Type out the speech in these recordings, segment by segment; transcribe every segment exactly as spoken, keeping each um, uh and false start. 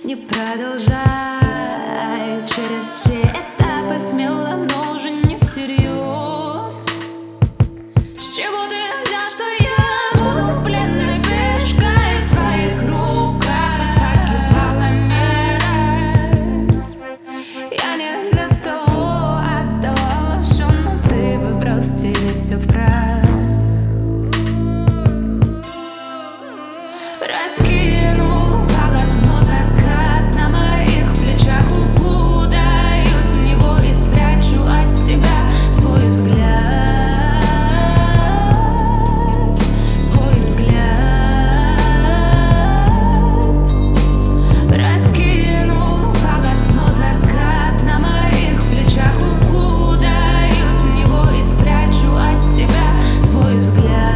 Не продолжай через все этапы смело, но уже не всерьез. С чего ты взял, что я буду пленной пешкой в твоих руках? И погибала мерзь. Я не для того отдавала все, но ты выбрал стереть все вправь. Раскинул полотно закат на моих плечах, укутаюсь в него и спрячу от тебя свой взгляд, свой взгляд. Раскинул полотно закат на моих плечах, укутаюсь в него и спрячу от тебя свой взгляд.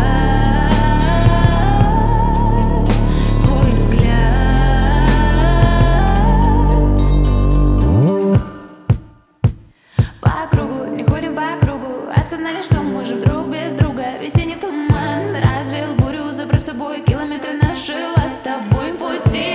Осознали, что можем друг без друга. Весенний туман развеял бурю, забрав с собой километры нашего с тобой пути.